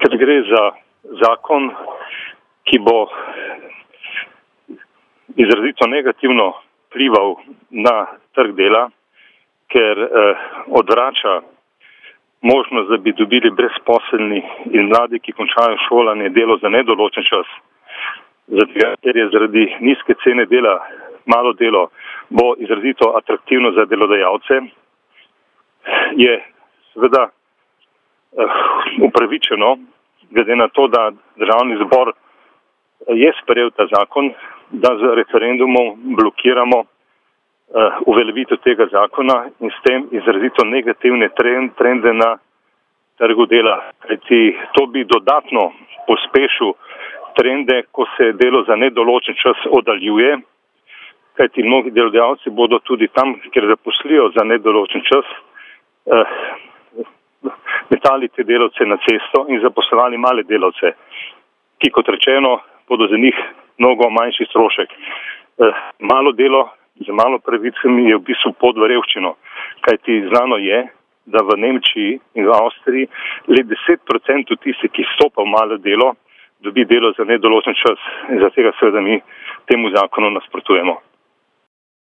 ker gre za zakon, ki bo izrazito negativno vplival na trg dela, ker odvrača možnost, da bi dobili brezposelni in mladi, ki končajo šolanje, delo za nedoločen čas. Zato, ker je zaradi nizke cene dela malo delo bo izrazito atraktivno za delodajalce, je seveda upravičeno, glede na to, da Državni zbor je sprejel ta zakon, da z referendumom blokiramo uveljavitev tega zakona in s tem izrazito negativne trende na trgu dela. Kajti to bi dodatno pospešil trende, ko se delo za nedoločen čas oddaljuje, kajti mnogi delodajalci bodo tudi tam, kjer zaposlijo za nedoločen čas, metali te delavce na cesto in zaposlovali male delavce, ki, kot rečeno, bodo za njih mnogo manjši strošek. Malo delo z malo pravicami je v bistvu pod v revščino, kajti znano je, da v Nemčiji in v Avstriji le 10% tisti, ki stopa v malo delo, dobi delo za nedoločen čas in zaradi tega seveda mi temu zakonu nasprotujemo.